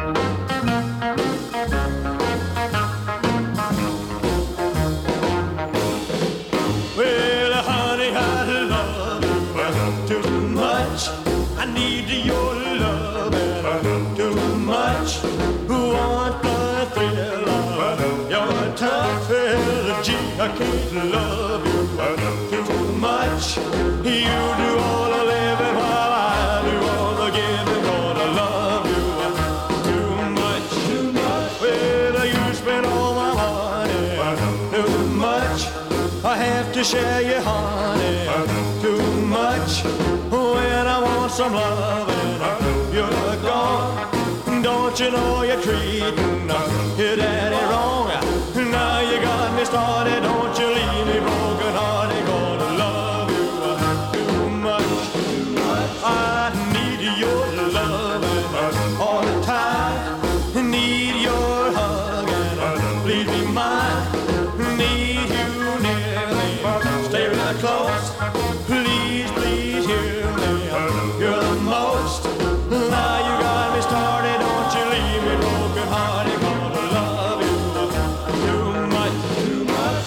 Well, honey, I love you too much. I need your love too much. Want the thrill of your tough energy. I can't love you too much. You do all the living while I do all the giving. Gonna love you too much. Well, you spend all my money too much. I have to share your honey too much. When I want some loving, you're gone. Don't you know you're treating your daddy wrong? Now you got me started. Don't you leave me broken hearted. Gonna love you too much. I need your loving all the time. Need your hugging, please be mine. Need you near me, stay right close. Please, please hear me. You're the most. Now you got me started. Don't you leave me broken hearted. Gonna love you too much, too much.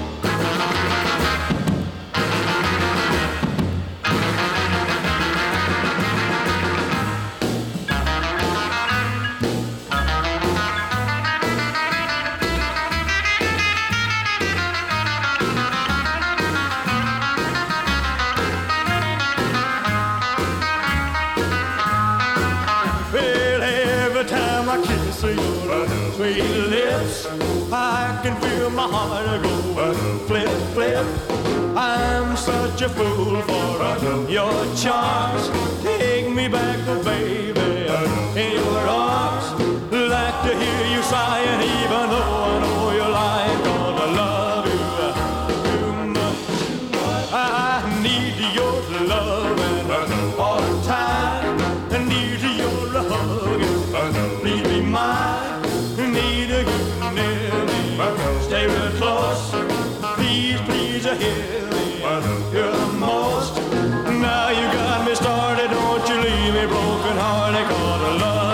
Well, every time I kiss your sweet lips, I can feel my heart go flip, flip. I'm such a fool for your charms. Take me back, oh baby, in your arms. Like to hear you sighing, even though I know you're lying. Gonna love you too much. I need your loving all the time. I need your hugging, please be mine. Need you near me, stay real close. Please, please hear me. You're the most. Now you got me started. Don't you leave me broken hearted. Gonna love